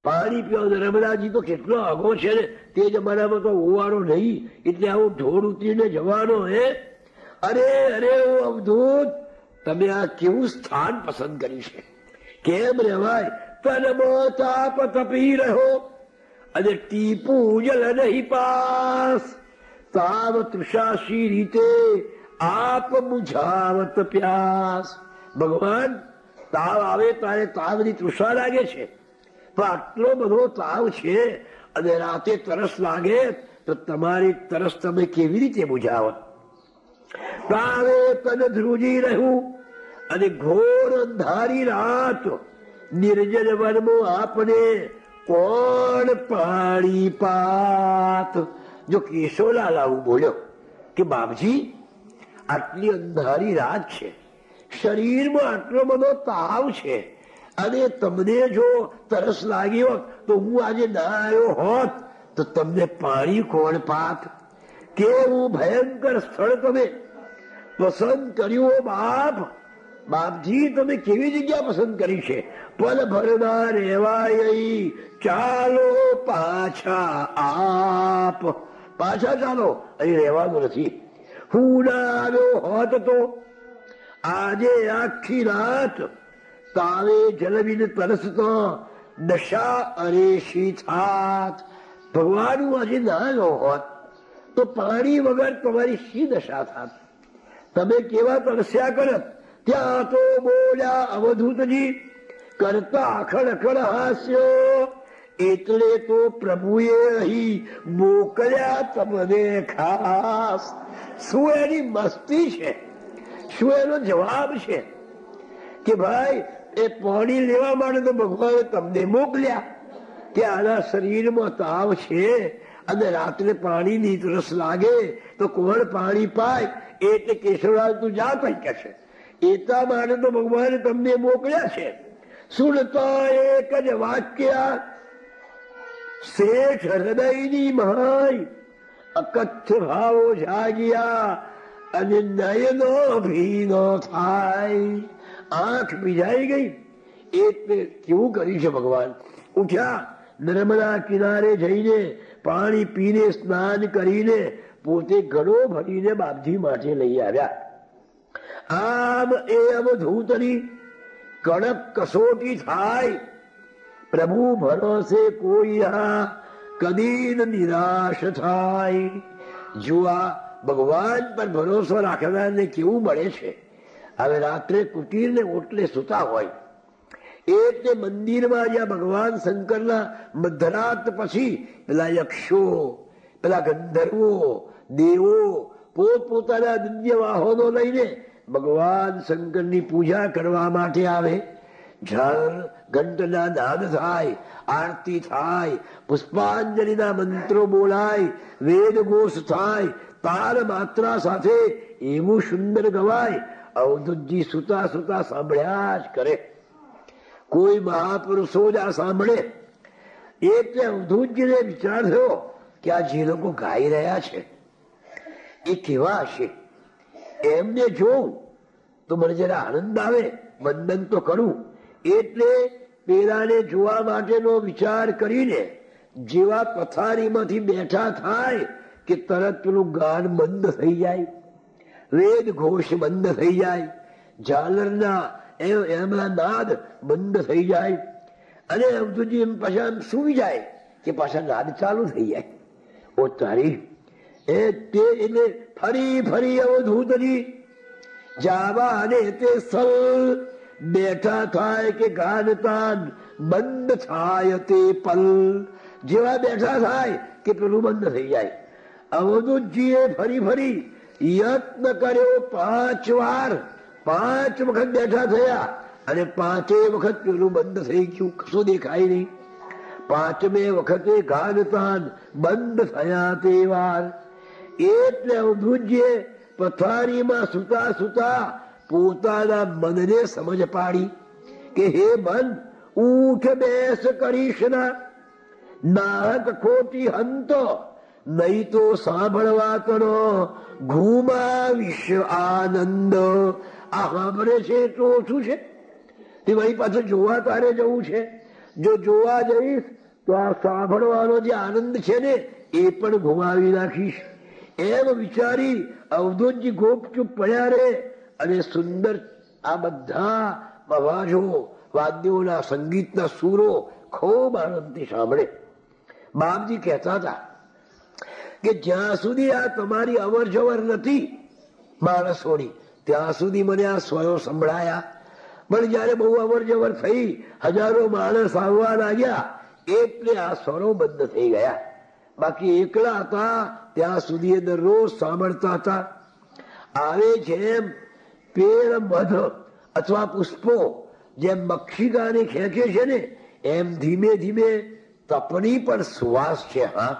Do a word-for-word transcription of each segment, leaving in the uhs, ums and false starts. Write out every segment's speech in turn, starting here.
પાણી પીવા નર્મદાજી તો કેટલો આગો છે ને, તે જમાનામાં તો ઓવાળો નહીં, એટલે આવું ઢોળ ઉતરીને જવાનો. હે અરે અરે ઓ અવધૂત, તમે આ કેવું સ્થાન પસંદ કર્યું છે. કેમ રેવાય? તનમાં તાપ તપી રહ્યો અને ટીપું જલ નહીં પાસ, તાવ તૃષાશી રીતે આપ બુઝાવત પ્યાસ. ભગવાન, તાવ આવે ત્યારે તાવની તૃષા લાગે છે, પણ આટલો બધો તાવ છે અને રાતે તરસ લાગે તો તમારી તરસ તમે કેવી રીતે બુઝાવો? તાવે તન ધ્રુજી રહ્યું અને ઘોર અંધારી રાત, નિર્જન વનમાં આપને કોણ પાણી પાત. જો કેશોલાલ આવું બોલ્યો કે બાપજી, આટલી અંધારી રાત છે, શરીરમાં આટલો બધો તાવ છે અને તમને જો તરસ લાગી હોત તો હું આજે ના આવ્યો હોત તો તમને પાણી કોણ પાત? કેવું ભયંકર સ્થળ તમે પસંદ કર્યું બાપ. બાપજી, તમે કેવી જગ્યા પસંદ કરી છે? પલ ભરના રહેવાય, ચાલો પાછા આપ. પાછા ચાલો, અહીં રહેવાનું નથી. હું ના આવ્યો હોત તો આજે આખી રાત તાવે જલવીને તરસતો દશા અરેશી થાત. ભગવાન, હું આજે ના આવ્યો હોત તો પાણી વગર તમારી શી દશા થાત? તમે કેવા તરસ્યા કરત? ત્યાં તો બોલ્યા અવધૂતજી કરતા ખડખડ હાસ્યો, એટલે તો પ્રભુએ અહીં મોકલ્યા તમને ખાસ. શું એની મસ્તી છે? શું એનો જવાબ છે કે ભાઈ એ પાણી લેવા માટે તો ભગવાને તમને મોકલ્યા, કે આના શરીરમાં તાવ છે અને રાત્રે પાણીની તરસ લાગે તો કોણ પાણી પાય? એટલે કેશવલાલ તું જા કઈ કહેશે. એટલા માટે તો ભગવાને તમને મોકલ્યા છે. સુનતા એક જ વાક્ય શેઠ હૃદયની મહાય, અકથ્ય ભાવો જાગ્યા અને નયનો ભીનો થાય. આંખ ભીજાઈ ગઈ. એટલે કેવું કર્યું છે ભગવાન? ઉઠ્યા, નર્મદા કિનારે જઈને પાણી પીને સ્નાન કરીને પોતે ઘડો ભરીને બાપજી માટે લઈ આવ્યા. આમ એ અવધૂતની કડક કસોટી થાય. પ્રભુ ભરોસે કોઈ કદી નિરાશ થાય. જુઆ, ભગવાન પર ભરોસો રાખનારને કેવું મળે છે. હવે રાત્રે કુટીર ને ઓટલે સુતા હોય એટલે મંદિરમાં જ્યાં ભગવાન શંકરના મધરાત પછી પેલા યક્ષો, પેલા ગંધર્વો, દેવો પોતપોતાના દિવ્ય વાહનો લઈને ભગવાન શંકરની પૂજા કરવા માટે આવે. ઝાલ ઘંટના નાદ થાય, આરતી થાય, પુષ્પાંજલિના મંત્રો બોલાય, વેદ ઘોષ થાય, તાલ માત્રા સાથે એવું સુંદર ગવાય. અવધૂતજી સુતા સુતા સાંભળ્યા જ કરે. કોઈ મહાપુરુષો જ આ સાંભળે એટલે અવધૂતજીને વિચાર થયો કે આ જે લોકો ગાઈ રહ્યા છે એ કેવા હશે? એમને જોઉં તો મને જરા આનંદ આવે, વંદન તો કરું. એટલે પેલાને જોવા માટેનો વિચાર કરીને જેવા પથારીમાંથી બેઠા થાય કે તરત પેલું ગાન બંધ થઈ જાય, વેદ ઘોષ બંધ થઈ જાય, ઝાલરના એમના નાદ બંધ થઈ જાય અને અવધૂતજી એમ પાછા એમ સુઈ જાય કે પાછા નાદ ચાલુ થઈ જાય. ઓ તારી! એ તે એટલે ફરી ફરી અવધૂતજી જાવા અને તે સલ બેઠા થાય કે ગાનતાન બંધ થાય તે પલ. જેવા બેઠા થાય કે પેલું બંધ થઈ જાય. અવધૂતજીએ ફરી ફરી યત્ન કર્યો પાંચ વાર. પાંચ વખત બેઠા થયા અને પાંચે વખત પેલું બંધ થઈ ગયું, કશું દેખાય નહીં. પાંચમે વખતે ગાનતાન બંધ થયા તે વાર. એટલે અવધૂતજીએ પથારીમાં સુતા સુતા પોતાના મનને સમજ પાડી કે હે મન, ઉઠ બેસ કરીશ ના, નાહક ખોટી હંતો, નહીં તો સાંભળવા તનો ઘુમાવીશ આનંદ. આ સાંભળે છે તો શું છે? તે વળી પાછું જોવા તારે જવું છે જો જોવા જઈશ તો આ સાંભળવાનો જે આનંદ છે ને એ પણ ગુમાવી નાખીશ. એમ વિચારી અવધૂતજી ગોપચૂપ પડ્યા રે અને સુંદર આ બધા અવાજો, વાદ્યોના, સંગીતના સૂરો ખૂબ આનંદથી સાંભળે. બાપજી કહેતા હતા કે જ્યાં સુધી આ તમારી અવર જવર નથી માણસોની, ત્યાં સુધી મને આ સ્વરો સંભળાયા. પણ જયારે બહુ અવર જવર થઈ, હજારો માણસ આવવા લાગ્યા, એટલે આ સ્વરો બંધ થઈ ગયા. બાકી એકલા હતા ત્યાં સુધી એ દરરોજ સાંભળતા હતા. આવે જેમ પેડ મધ અથવા પુષ્પો જેમ મક્ષિકાને ખેંચે છે ને, એમ ધીમે ધીમે તપની પણ સુવાસ છે. હા,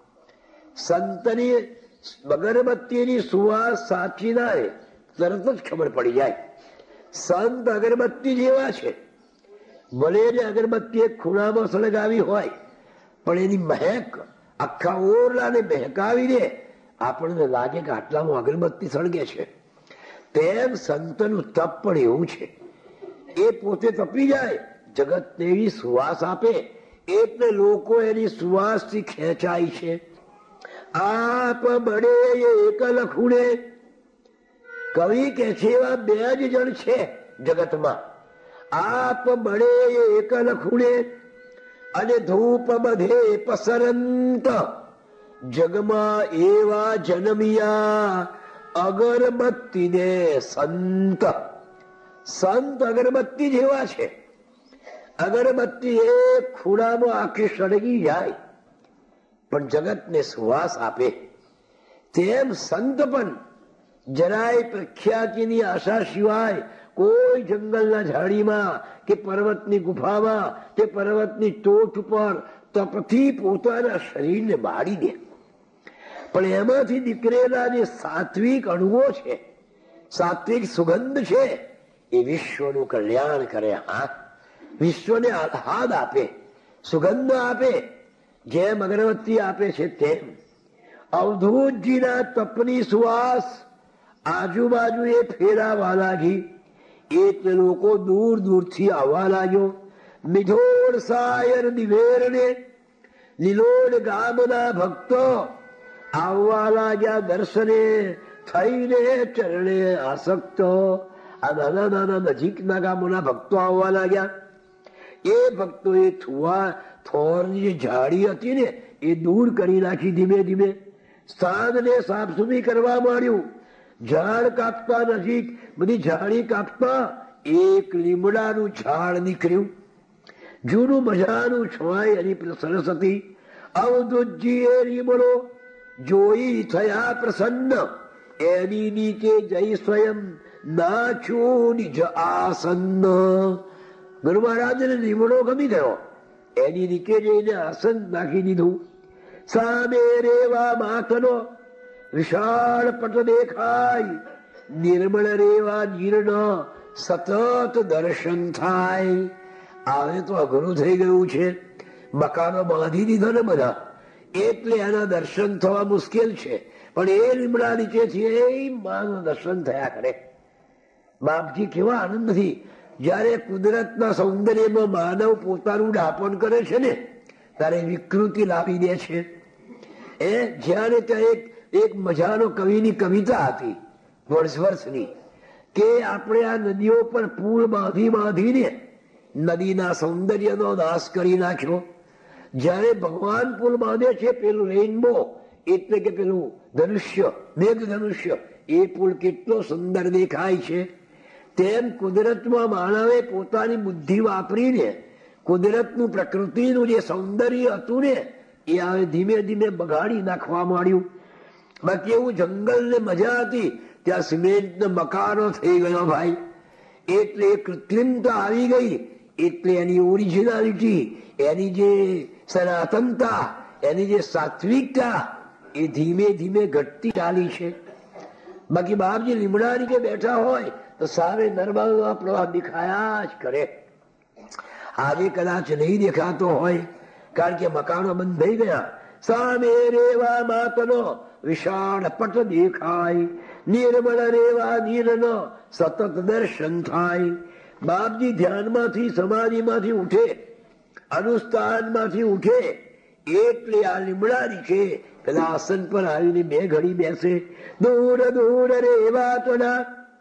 સંતની અગરબત્તીની સુવાસ સાચી ના રે તરત જ ખબર પડી જાય. સંત અગરબત્તી જેવા છે. ભલે ને અગરબત્તી એક ખૂણામાં સળગાવી હોય, પણ એની મહેક આખા ઓરડાને મહેકાવીને આપણને લાગે કે આટલામાં અગરબત્તી સળગે છે. તેમ સંતનું તપ પણ એવું છે. એ પોતે તપી જાય, જગતને એવી સુવાસ આપે, એટલે લોકો એની સુવાસથી ખેંચાય છે. આપ બળે એક લખુડે, કવિ કે છે એવા બે જ જણ છે જગતમાં. આપ બળે એક લખુડે અને ધૂપ બધે પસરંત, જગમાં એવા જન્મિયા અગરબત્તી ને સંત. સંત અગરબત્તી જેવા છે. અગરબત્તી એક ખૂણામાં આખી સળગી જાય પણ જગતને સુવાસ આપે. તેમ સંત પણ જરાય પ્રખ્યાતિની આશા સિવાય કોઈ જંગલના ઝાડીમાં કે પર્વતની ગુફામાં કે પર્વતની ટોચ ઉપર તપથી પોતાના શરીરને બાળી દે. પણ એમાંથી નીકળેલા જે સાત્વિક અણુઓ છે, સાત્વિક સુગંધ છે, એ વિશ્વનું કલ્યાણ કરે. હા, વિશ્વને આહ્લાદ આપે, સુગંધ આપે, જેમ અગરબત્તી આપે છે તેમ. અવધૂતજીના તપની સુવાસ આજુબાજુ એ ફેરાવા લાગી, એટલે લોકો દૂર દૂરથી આવવા લાગ્યો. મિધોળ સાયર દિવેરને લીલોડ ગામના ભક્તો આવવા લાગ્યા દર્શને, થઈને ચરણે આસક્ત. આ નાના નાના નજીકના ગામોના ભક્તો આવવા લાગ્યા. એ ભક્તો એ થુવા થોરની જે ઝાડી હતી ને એ દૂર કરી નાખી. ધીમે ધીમે સ્થાનને સાફ સુફી કરવા માંડ્યું. ઝાડ કાપતા નજીક બધી ઝાડી કાપતા એક લીમડાનું ઝાડ નીકળ્યું. જૂનું મજાનું છવાય એની સરસ હતી. અવધૂતજી એ લીમડો જોઈ થયા પ્રસન્ન, એની નીચે જઈ સ્વયં નાચ્યું નિજ આસન. ગુરુ મહારાજને લીમડો ગમી ગયો, એની નીચે જઈને આસન નાખી દીધું. સામે રેવા માથનો વિશાળ પટ દેખાય, નિર્મળ રેવા નીરનો સતત દર્શન થાય. આવે તો અઘરું થઈ ગયું છે, મકાનો બાંધી દીધા ને બધા, એટલે એના દર્શન થવા મુશ્કેલ છે. પણ એ લીમડા નીચેથી એ માનું દર્શન થયા કરે. બાપજી કેવા આનંદથી જયારે કુદરતના સૌંદર્યમાં માનવ પોતાનું ડાપણ કરે છે ને, ત્યારે વિકૃતિ લાવી દે છે. એ જ્યારે ત્યાં એક એક મજાનો કવિની કવિતા હતી વર્ષવર્ષની, કે આપણે આ નદીઓ પર પુલ બાંધી બાંધીને નદીના સૌંદર્યનો નાશ કરી નાખ્યો. જયારે ભગવાન પુલ બાંધે છે, પેલું રેઇનબો એટલે કે પેલું ધનુષ્ય, મેઘ ધનુષ્ય, એ પુલ કેટલો સુંદર દેખાય છે. તેમ કુદરતમાં માનવે પોતાની બુદ્ધિ વાપરીને કુદરતનું, પ્રકૃતિનું જે સૌંદર્ય હતું ને એ હવે ધીમે ધીમે બગાડી નાખવા માંડ્યું. બાકી એવું જંગલ ને મજા હતી, ત્યાં સિમેન્ટ મકાનો થઈ ગયો ભાઈ. એટલે કૃત્રિમતા આવી ગઈ, એટલે એની ઓરિજિનાલિટી, એની જે સનાતનતા, એની જે સાત્વિકતા એ ધીમે ધીમે ઘટતી ચાલી છે. બાકી બાપજી લીમડા નીચે બેઠા હોય તો સામે નર્મદાનો પ્રવાહ દેખાયા જ કરે. આજે કદાચ નહીં દેખાતો હોય, કારણ કે મકાનો બંધ થઈ ગયા. સામે રેવા માતનો વિશાળ પટ દેખાય, નિર્મળ રેવા નીરનો સતત દર્શન થાય. બાપજી ધ્યાનમાંથી સમાધિમાંથી ઉઠે અનુષ્ઠાનમાંથી ઉઠે એટલે આ લીમડા નીચે પેલા આસન પર આવીને બે ઘડી બેસે. દૂર દૂર રેવા તોના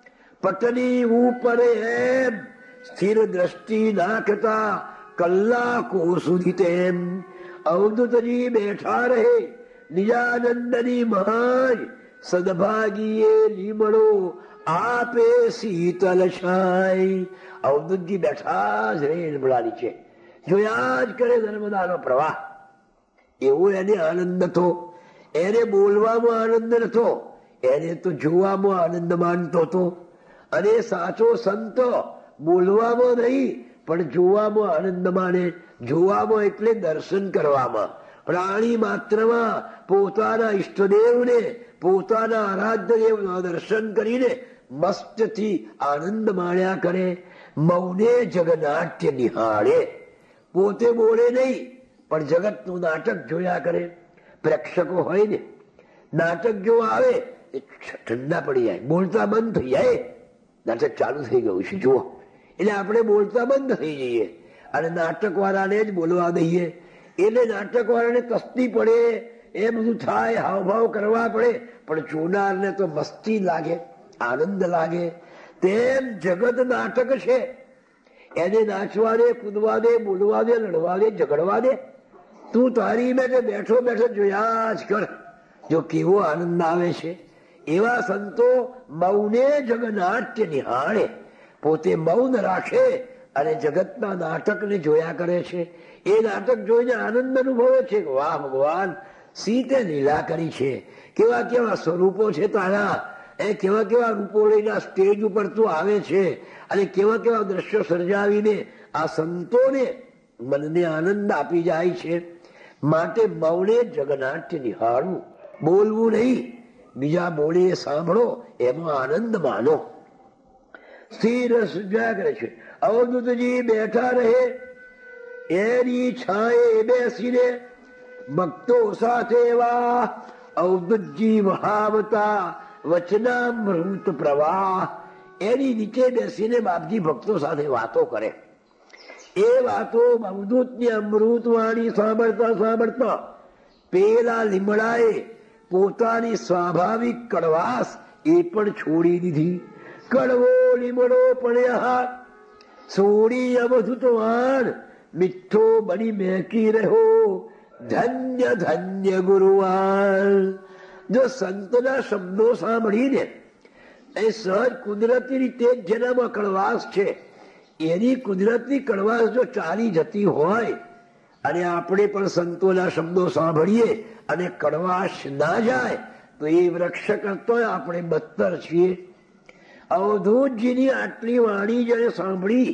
પટની ઉપર એમ સ્થિર દ્રષ્ટિ નાખતા કલાકો સુધી તેમ અવધૂતજી બેઠા રહે. નિજાનંદની મહાજ સદભાગીએ લીમડો આપે શીતલ છાય. અવધૂતજી બેઠા જ રે લીમડા નીચે, જોયા જ કરે નર્મદાનો પ્રવાહ. એવો એને આનંદ હતો. એને બોલવામાં આનંદ નતો, એને તો જોવામાં આનંદ માનતો હતો. અને સાચો સંત બોલવામાં નહીં પણ જોવામાં આનંદ માને. જોવામાં એટલે દર્શન કરવામાં. પ્રાણી માત્રમાં પોતાના ઈષ્ટદેવને, પોતાના આરાધ્ય દેવના દર્શન કરીને મસ્તથી આનંદ માણ્યા કરે. મૌને જગનાટ્ય નિહાળે. પોતે બોલે નહીં પણ જગતનું નાટક જોયા કરે. પ્રેક્ષકો હોય ને, નાટક જો આવે ઠંડા પડી જાય, બોલતા બંધ થઈ જાય. નાટક ચાલુ થઈ ગયું છે જુઓ, એટલે આપણે બોલતા બંધ થઈ જઈએ અને નાટક વાળાને જ બોલવા દઈએ. એટલે નાટક વાળાને તસ્તી પડે, એ બધું થાય, હાવભાવ કરવા પડે, પણ જોનારને તો મસ્તી લાગે, આનંદ લાગે. તેમ જગત નાટક છે. એને નાચવા દે, કૂદવા દે, બોલવા દે, લડવા દે, ઝઘડવા દે. તું તારી બેઠે બેઠો બેઠો જોયા જ કર, જો કેવો આનંદ આવે છે. એવા સંતો મૌને જગનાટ્ય નિહાળે. પોતે મૌન રાખે અને જગતના નાટકને જોયા કરે છે. એ નાટક જોઈને આનંદ અનુભવે છે. વાહ ભગવાન, સીતે લીલા કરી છે. કેવા કેવા સ્વરૂપો છે તારા. એ કેવા કેવા રૂપો લઈને સ્ટેજ ઉપર તું આવે છે અને કેવા કેવા દ્રશ્યો સર્જાવીને આ સંતોને મનને આનંદ આપી જાય છે. માટે મૌને જગનાટ્ય નિહાળવું, બોલવું નહીં, બીજા બોલે સાંભળો, એમાં આનંદ માનો. સ્થિર જાગરે છે. અવધૂતજી બેઠા રહે, એની છાંયે બેસીને ભક્તો સાથે વાહ. અવધૂતજી વહાવતા વચનામૃત પ્રવાહ. એની નીચે બેસીને બાપજી ભક્તો સાથે વાતો કરે. એ વાતો અવધૂતની અમૃત વાણી સાંભળતા સાંભળતા પેલા લીમડાએ પોતાની સ્વાભાવિક કડવાશ એ પણ છોડી દીધી. કડવો લીમડો પડ્યા છોડી અવધૂત વાણ, મીઠો બની મેકી રહ્યો. ધન્ય ધન્ય ગુરુવાન. જો સંતના શબ્દો સાંભળીને એ સહજ કુદરતી રીતે જેનામાં કડવાશ છે, એની કુદરતી કડવાશ જો ચાલી જતી હોય અને આપણે પણ સંતોના શબ્દો સાંભળીએ અને કડવાશ ના જાય તો એ વૃક્ષ કરતો આપણે બદતર છીએ. અવધૂતજીની આટલી વાણી જ્યારે સાંભળી,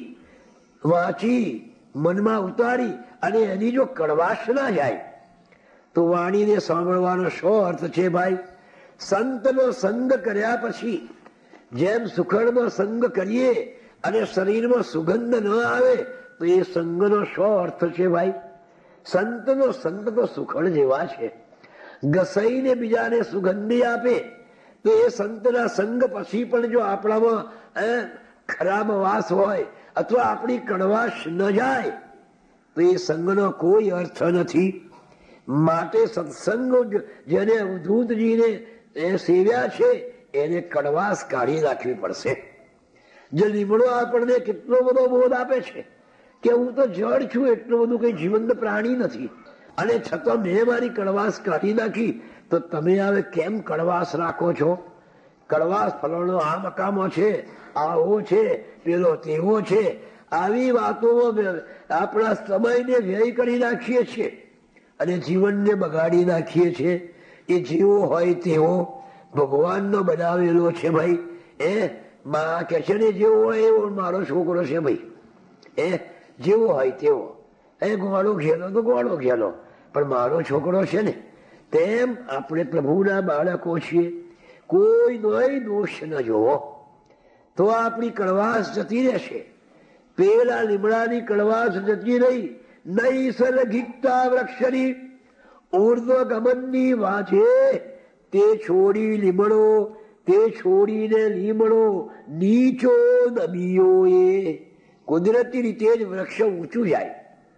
વાંચી, મનમાં ઉતારી અને એની જો કડવાશ ના જાય તો વાણીને સાંભળવાનો શો અર્થ છે ભાઈ? સંતનો સંગ કર્યા પછી જેમ સુખડનો સંગ કરીએ અને શરીરમાં સુગંધ ન આવે તો એ સંગનો શો અર્થ છે ભાઈ? સંતનો સંગ તો સુખડ જેવા છે. ઘસાઈને બીજાને સુગંધી આપે તો એ સંતના સંગ પછી પણ જો આપણામાં ખરાબ વાસ હોય અથવા આપણી કડવાશ ન જાય તો એ સંગનો કોઈ અર્થ નથી. માટે સત્સંગ જેને અવધૂતજીને સેવ્યા છે એને કડવાશ કાઢી નાખવી પડશે. જે લીમડો આપણને કેટલો બધો બોધ આપે છે કે હું તો જળ છું, એટલું બધું કઈ જીવંત પ્રાણી નથી, અને છતાં મેં મારી કડવાશ કાઢી નાખી, તો તમે હવે કેમ કડવાશ રાખો છો? કડવાશ ફલાણો આ મકામો છે, આવો છે, પેલો તેવો છે, આવી વાતોમાં આપણા સમયને વ્યય કરી નાખીએ છીએ અને જીવનને બગાડી નાખીએ છીએ. એ જેવો હોય તેવો ભગવાનનો બનાવેલો છે ભાઈ. એ માં કે છે ને જેવો હોય એવો મારો છોકરો છે ભાઈ. એ જેવો હોય તેવો, એ ગોળો ઘેલો તો ગોળો ઘેલો, પણ મારો છોકરો છે ને. તેમ આપણે પ્રભુના બાળકો છીએ. કોઈ નોય દોષ ન જોવો તો આપણી કડવાશ જતી રહેશે. પેલા લીમડાની કડવાશ જતી રહી. નૈસર્ગિકતા વૃક્ષની ઉર્ધ્વ ગમનની વાજે તે છોડી લીમડો, તે છોડીને લીમડો નીચો નમીયો. એ કુદરતી રીતે જ વૃક્ષ ઊંચું જાય.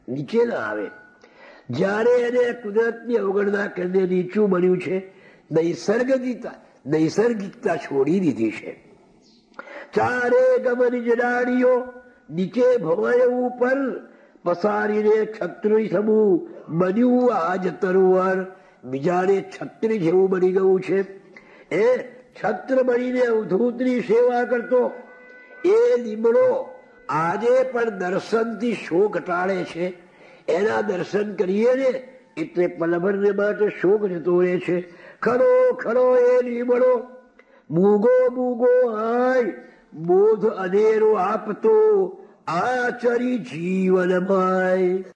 નીચે ના આવે. જ્યારે એને કુદરતની અવગણના કરીને નીચું બન્યું છે, નૈસર્ગિકતા નૈસર્ગિકતા છોડી દીધી છે. ચારે ગમન જડાડીઓ નીચે ભવાય ઉપર પસારીને છત્રી સમૂહ બન્યું આજ તરુવર. બીજાને છત્રી જેવું બની ગયું છે. એ છત્ર બનીને અવધૂતની સેવા કરતો એ લીમડો આજે પણ દર્શનથી શોક ટાળે છે. એના દર્શન કરીએ ને એટલે પલભરને માટે શોક જતો રહે છે. ખરો ખરો એ લીમડો મૂગો મૂગો આય બોધ અનેરો આપતો આચરી જીવનમાય.